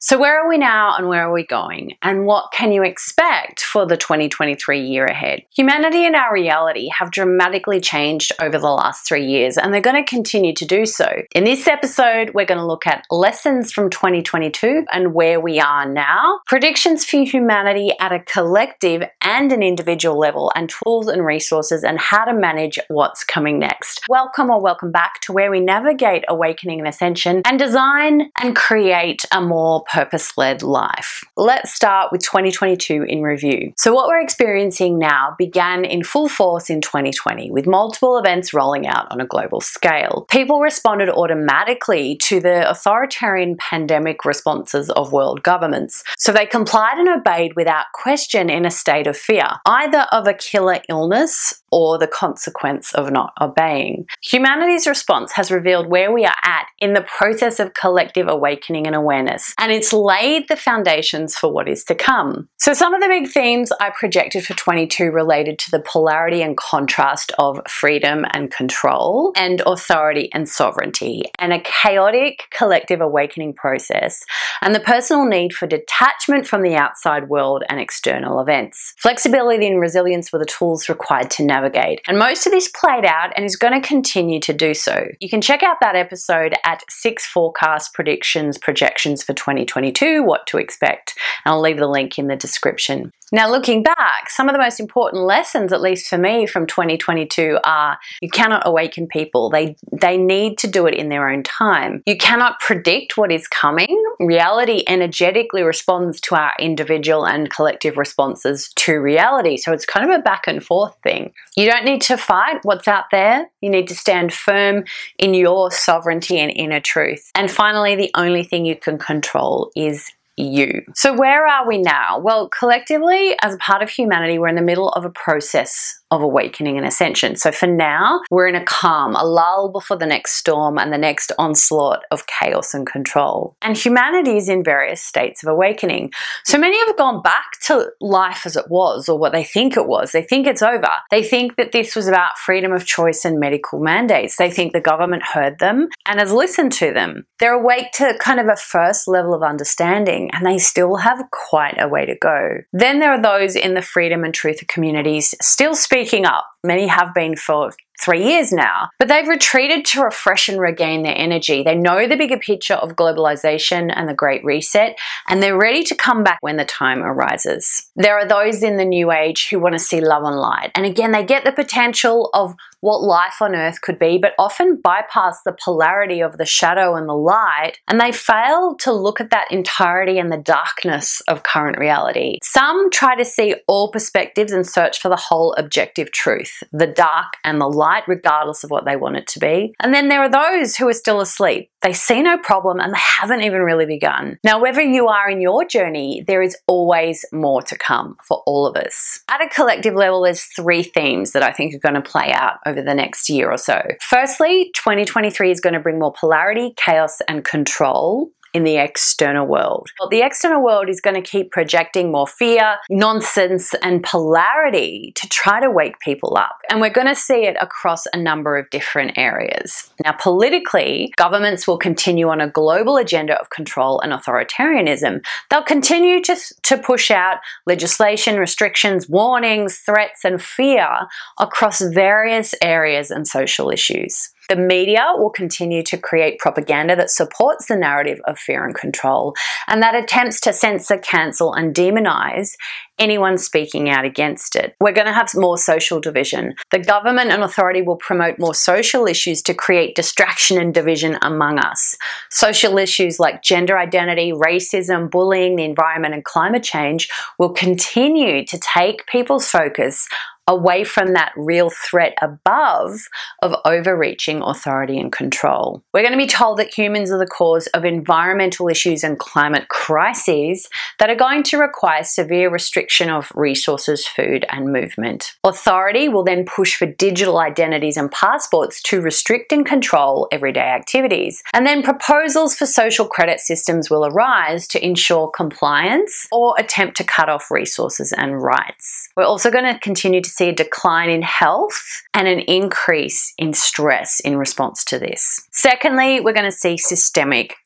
So where are we now and where are we going? And what can you expect for the 2023 year ahead? Humanity and our reality have dramatically changed over the last 3 years, and they're going to continue to do so. In this episode, we're going to look at lessons from 2022 and where we are now, predictions for humanity at a collective and an individual level, and tools and resources and how to manage what's coming next. Welcome or welcome back to where we navigate awakening and ascension and design and create a more purpose-led life. Let's start with 2022 in review. So what we're experiencing now began in full force in 2020 with multiple events rolling out on a global scale. People responded automatically to the authoritarian pandemic responses of world governments. So they complied and obeyed without question in a state of fear, either of a killer illness or the consequence of not obeying. Humanity's response has revealed where we are at in the process of collective awakening and awareness, and it's laid the foundations for what is to come. So some of the big themes I projected for 22 related to the polarity and contrast of freedom and control and authority and sovereignty, and a chaotic collective awakening process, and the personal need for detachment from the outside world and external events. Flexibility and resilience were the tools required to navigate. And most of this played out and is going to continue to do so. You can check out that episode at 6 forecast predictions, projections for 2022, what to expect. And I'll leave the link in the description. Now, looking back, some of the most important lessons, at least for me, from 2022 are you cannot awaken people. They need to do it in their own time. You cannot predict what is coming. Reality energetically responds to our individual and collective responses to reality. So it's kind of a back and forth thing. You don't need to fight what's out there. You need to stand firm in your sovereignty and inner truth. And finally, the only thing you can control is you. So where are we now? Well, collectively, as a part of humanity, we're in the middle of a process of awakening and ascension. So for now, we're in a calm, a lull before the next storm and the next onslaught of chaos and control. And humanity is in various states of awakening. So many have gone back to life as it was, or what they think it was. They think it's over. They think that this was about freedom of choice and medical mandates. They think the government heard them and has listened to them. They're awake to kind of a first level of understanding, and they still have quite a way to go. Then there are those in the freedom and truth communities still speaking up. Many have been for 3 years now, but they've retreated to refresh and regain their energy. They know the bigger picture of globalization and the Great Reset, and they're ready to come back when the time arises. There are those in the new age who want to see love and light. And again, they get the potential of what life on earth could be, but often bypass the polarity of the shadow and the light, and they fail to look at that entirety and the darkness of current reality. Some try to see all perspectives and search for the whole objective truth, the dark and the light, regardless of what they want it to be. And then there are those who are still asleep. They see no problem and they haven't even really begun. Now, wherever you are in your journey, there is always more to come for all of us. At a collective level, there's 3 themes that I think are going to play out over the next year or so. Firstly, 2023 is going to bring more polarity, chaos, and control in the external world. Well, the external world is going to keep projecting more fear, nonsense, and polarity to try to wake people up. And we're going to see it across a number of different areas. Now, politically, governments will continue on a global agenda of control and authoritarianism. They'll continue to push out legislation, restrictions, warnings, threats, and fear across various areas and social issues. The media will continue to create propaganda that supports the narrative of fear and control, and that attempts to censor, cancel, and demonize anyone speaking out against it. We're going to have more social division. The government and authority will promote more social issues to create distraction and division among us. Social issues like gender identity, racism, bullying, the environment, and climate change will continue to take people's focus away from that real threat above of overreaching authority and control. We're going to be told that humans are the cause of environmental issues and climate crises that are going to require severe restriction of resources, food, and movement. Authority will then push for digital identities and passports to restrict and control everyday activities. And then proposals for social credit systems will arise to ensure compliance or attempt to cut off resources and rights. We're also going to continue to see a decline in health and an increase in stress in response to this. Secondly, we're going to see systemic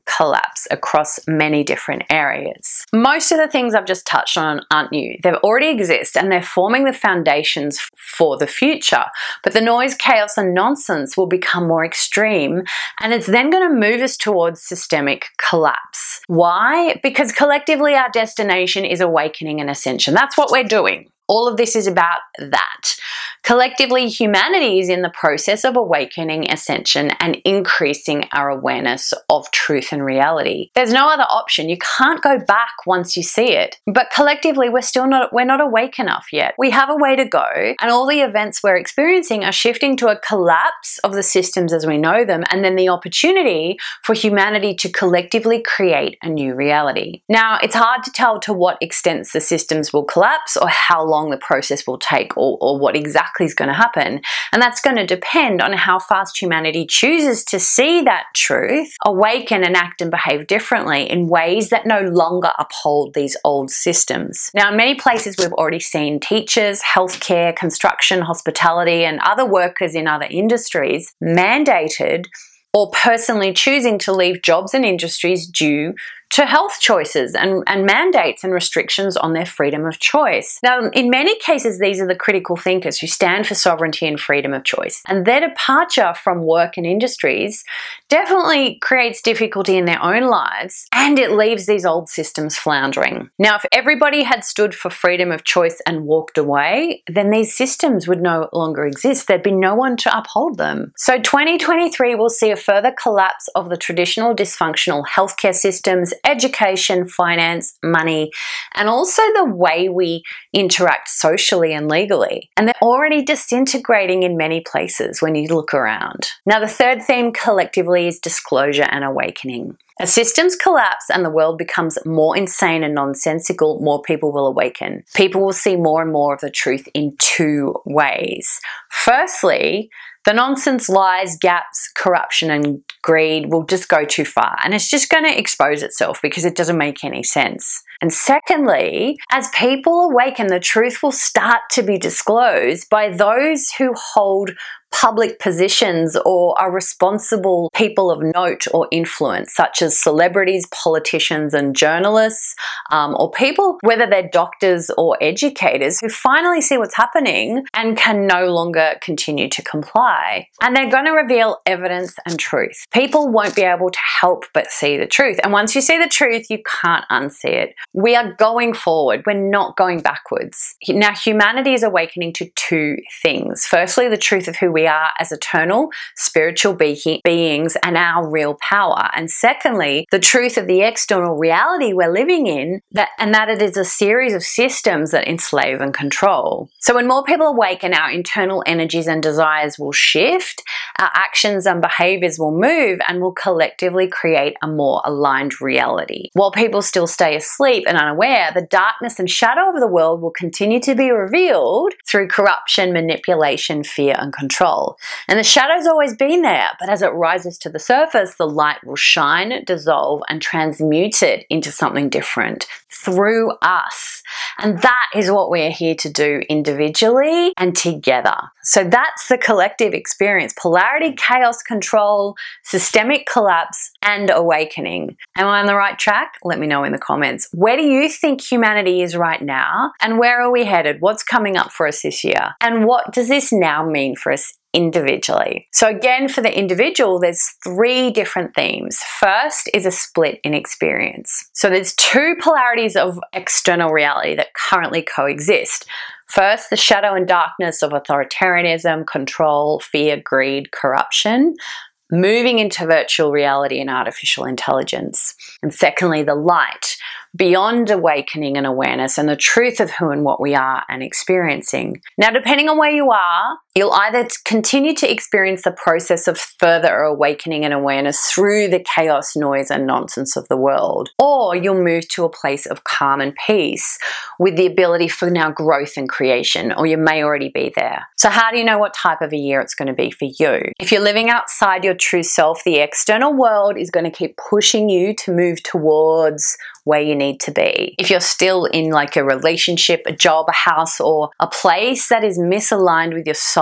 collapse across many different areas. Most of the things I've just touched on aren't new. They already exist and they're forming the foundations for the future. But the noise, chaos, and nonsense will become more extreme, and it's then going to move us towards systemic collapse. Why? Because collectively our destination is awakening and ascension. That's what we're doing. All of this is about that. Collectively, humanity is in the process of awakening, ascension, and increasing our awareness of truth and reality. There's no other option. You can't go back once you see it. But collectively, we're not awake enough yet. We have a way to go, and all the events we're experiencing are shifting to a collapse of the systems as we know them, and then the opportunity for humanity to collectively create a new reality. Now, it's hard to tell to what extent the systems will collapse or how long the process will take or what exactly is going to happen. And that's going to depend on how fast humanity chooses to see that truth, awaken and act and behave differently in ways that no longer uphold these old systems. Now, in many places, we've already seen teachers, healthcare, construction, hospitality, and other workers in other industries mandated or personally choosing to leave jobs and industries due to health choices and mandates and restrictions on their freedom of choice. Now, in many cases, these are the critical thinkers who stand for sovereignty and freedom of choice. And their departure from work and industries definitely creates difficulty in their own lives, and it leaves these old systems floundering. Now, if everybody had stood for freedom of choice and walked away, then these systems would no longer exist. There'd be no one to uphold them. So 2023 will see a further collapse of the traditional dysfunctional healthcare systems, education, finance, money, and also the way we interact socially and legally. And they're already disintegrating in many places when you look around. Now, the third theme collectively is disclosure and awakening. As systems collapse and the world becomes more insane and nonsensical, more people will awaken. People will see more and more of the truth in two ways. Firstly, the nonsense, lies, gaps, corruption, and greed will just go too far, and it's just going to expose itself because it doesn't make any sense. And secondly, as people awaken, the truth will start to be disclosed by those who hold public positions or are responsible people of note or influence, such as celebrities, politicians, and journalists, or people, whether they're doctors or educators, who finally see what's happening and can no longer continue to comply. And they're going to reveal evidence and truth. People won't be able to help but see the truth. And once you see the truth, you can't unsee it. We are going forward. We're not going backwards. Now, humanity is awakening to two things. Firstly, the truth of who we are as eternal, spiritual beings and our real power. And secondly, the truth of the external reality we're living in, that it is a series of systems that enslave and control. So when more people awaken, our internal energies and desires will shift, our actions and behaviors will move, and will collectively create a more aligned reality. While people still stay asleep and unaware, the darkness and shadow of the world will continue to be revealed through corruption, manipulation, fear, and control. And the shadow's always been there, but as it rises to the surface, the light will shine, dissolve, and transmute it into something different through us. And that is what we're here to do individually and together. So that's the collective experience: polarity, chaos, control, systemic collapse, and awakening. Am I on the right track? Let me know in the comments. Where do you think humanity is right now? And where are we headed? What's coming up for us this year? And what does this now mean for us individually? So again, for the individual, there's three different themes. First is a split in experience. So there's two polarities of external reality that currently coexist. First, the shadow and darkness of authoritarianism, control, fear, greed, corruption, moving into virtual reality and artificial intelligence. And secondly, the light, beyond awakening and awareness, and the truth of who and what we are and experiencing. Now, depending on where you are, you'll either continue to experience the process of further awakening and awareness through the chaos, noise, and nonsense of the world, or you'll move to a place of calm and peace with the ability for now growth and creation, or you may already be there. So how do you know what type of a year it's going to be for you? If you're living outside your true self, the external world is going to keep pushing you to move towards where you need to be. If you're still in like a relationship, a job, a house, or a place that is misaligned with your soul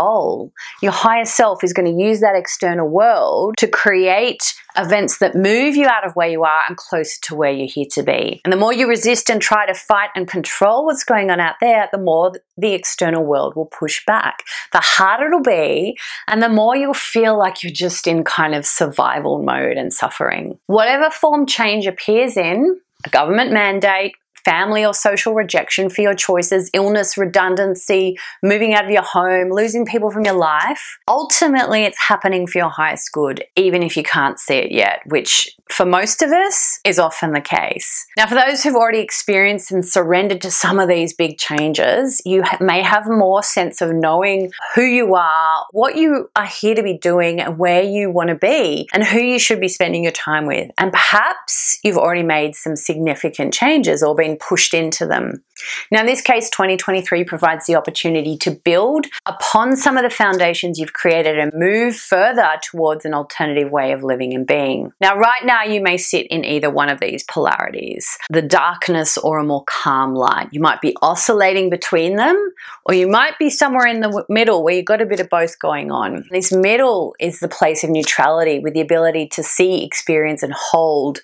control. Your higher self is going to use that external world to create events that move you out of where you are and closer to where you're here to be. And the more you resist and try to fight and control what's going on out there, the more the external world will push back. The harder it'll be, and the more you'll feel like you're just in kind of survival mode and suffering. Whatever form change appears in, a government mandate, family or social rejection for your choices, illness, redundancy, moving out of your home, losing people from your life. Ultimately, it's happening for your highest good, even if you can't see it yet, which for most of us is often the case. Now, for those who've already experienced and surrendered to some of these big changes, you may have more sense of knowing who you are, what you are here to be doing, and where you want to be, and who you should be spending your time with. And perhaps you've already made some significant changes or been pushed into them. Now, in this case, 2023 provides the opportunity to build upon some of the foundations you've created and move further towards an alternative way of living and being. Now, right now, you may sit in either one of these polarities, the darkness or a more calm light. You might be oscillating between them, or you might be somewhere in the middle where you've got a bit of both going on. This middle is the place of neutrality with the ability to see, experience, and hold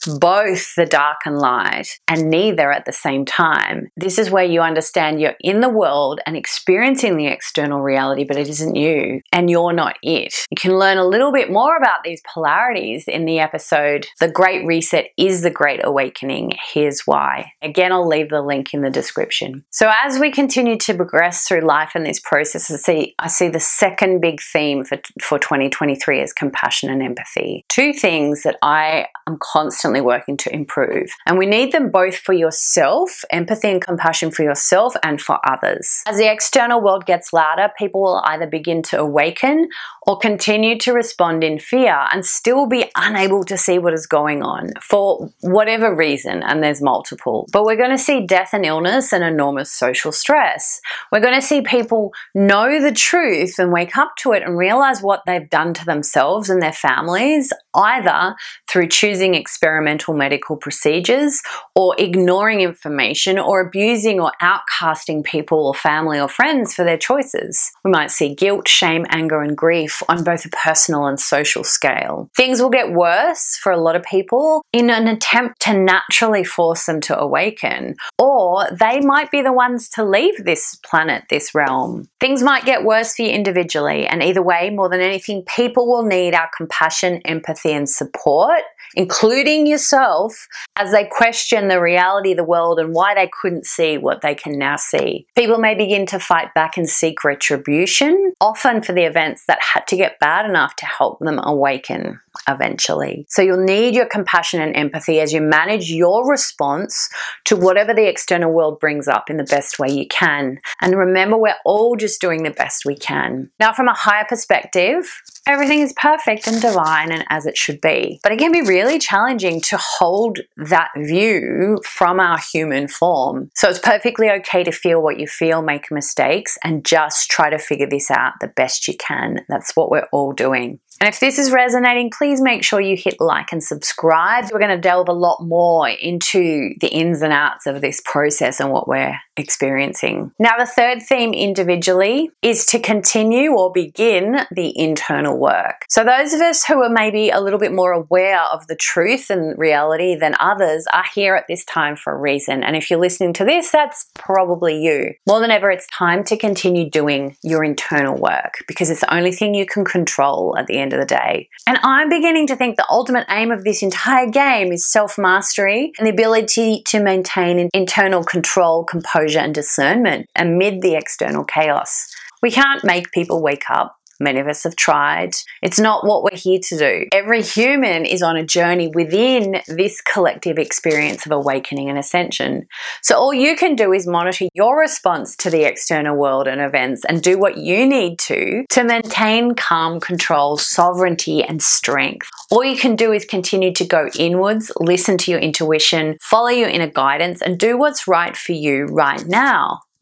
both the dark and light, and neither at the same time. This is where you understand you're in the world and experiencing the external reality, but it isn't you, and you're not it. You can learn a little bit more about these polarities in the episode, The Great Reset is the Great Awakening. Here's why. Again, I'll leave the link in the description. So as we continue to progress through life in this process, I see the second big theme for 2023 as compassion and empathy. Two things that I am constantly working to improve. And we need them both for yourself, empathy and compassion for yourself and for others. As the external world gets louder, people will either begin to awaken or continue to respond in fear and still be unable to see what is going on for whatever reason, and there's multiple. But we're going to see death and illness and enormous social stress. We're going to see people know the truth and wake up to it and realize what they've done to themselves and their families, either through choosing experimental medical procedures or ignoring information or abusing or outcasting people or family or friends for their choices. We might see guilt, shame, anger, and grief on both a personal and social scale. Things will get worse for a lot of people in an attempt to naturally force them to awaken, or they might be the ones to leave this planet, this realm. Things might get worse for you individually, and either way, more than anything, people will need our compassion, empathy, and support, including yourself, as they question the reality of the world and why they couldn't see what they can now see. People may begin to fight back and seek retribution, often for the events that had to get bad enough to help them awaken eventually. So you'll need your compassion and empathy as you manage your response to whatever the external world brings up in the best way you can. And remember, we're all just doing the best we can. Now, from a higher perspective, everything is perfect and divine and as it should be. But it can be really challenging to hold that view from our human form. So it's perfectly okay to feel what you feel, make mistakes, and just try to figure this out the best you can. That's what we're all doing. And if this is resonating, please make sure you hit like and subscribe. We're going to delve a lot more into the ins and outs of this process and what we're experiencing. Now, the third theme individually is to continue or begin the internal work. So those of us who are maybe a little bit more aware of the truth and reality than others are here at this time for a reason. And if you're listening to this, that's probably you. More than ever, it's time to continue doing your internal work because it's the only thing you can control at the end of the day. And I'm beginning to think the ultimate aim of this entire game is self-mastery and the ability to maintain internal control, composure, and discernment amid the external chaos. We can't make people wake up. Many of us have tried. It's not what we're here to do. Every human is on a journey within this collective experience of awakening and ascension. So all you can do is monitor your response to the external world and events and do what you need to maintain calm, control, sovereignty, and strength. All you can do is continue to go inwards, listen to your intuition, follow your inner guidance, and do what's right for you right now.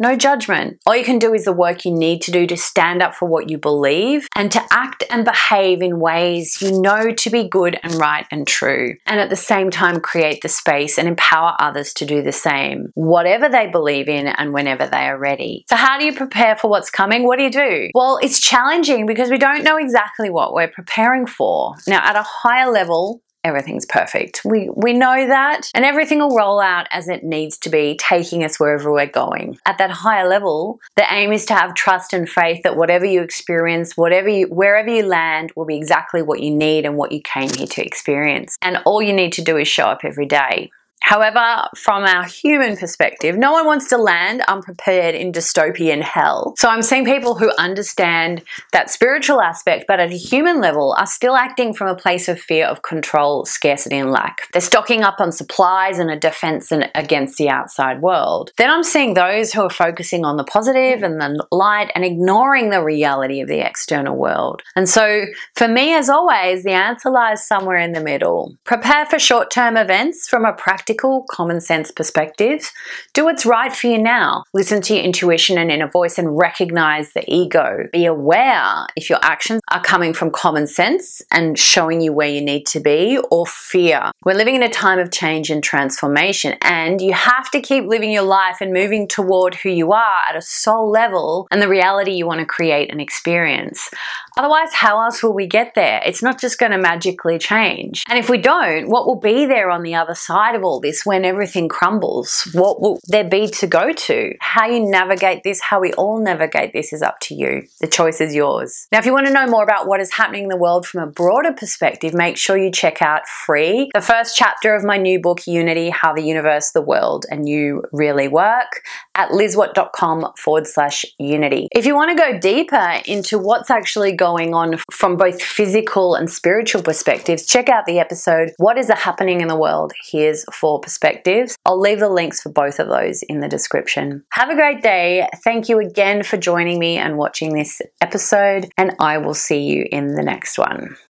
No judgment. All you can do is the work you need to do to stand up for what you believe and to act and behave in ways you know to be good and right and true. And at the same time, create the space and empower others to do the same, whatever they believe in and whenever they are ready. So how do you prepare for what's coming? What do? Well, it's challenging because we don't know exactly what we're preparing for. Now, at a higher level, everything's perfect. We know that, and everything will roll out as it needs to be, taking us wherever we're going. At that higher level, the aim is to have trust and faith that whatever you experience, wherever you land, will be exactly what you need and what you came here to experience. And all you need to do is show up every day. However, from our human perspective, no one wants to land unprepared in dystopian hell. So I'm seeing people who understand that spiritual aspect, but at a human level are still acting from a place of fear of control, scarcity, and lack. They're stocking up on supplies and a defense against the outside world. Then I'm seeing those who are focusing on the positive and the light and ignoring the reality of the external world. And so for me, as always, the answer lies somewhere in the middle. Prepare for short-term events from a practical, common sense perspective. Do what's right for you now. Listen to your intuition and inner voice and recognize the ego. Be aware if your actions are coming from common sense and showing you where you need to be, or fear. We're living in a time of change and transformation, and you have to keep living your life and moving toward who you are at a soul level and the reality you want to create and experience. Otherwise, how else will we get there? It's not just going to magically change. And if we don't, what will be there on the other side of all this when everything crumbles? What will there be to go to? How you navigate this, how we all navigate this, is up to you. The choice is yours. Now, if you want to know more about what is happening in the world from a broader perspective, make sure you check out free the first chapter of my new book, Unity: How the Universe, the World, and You Really Work, at lizwatt.com/unity. If you want to go deeper into what's actually going on from both physical and spiritual perspectives, check out the episode, What is Happening in the World? Here's 4 Perspectives. I'll leave the links for both of those in the description. Have a great day. Thank you again for joining me and watching this episode, and I will see you in the next one.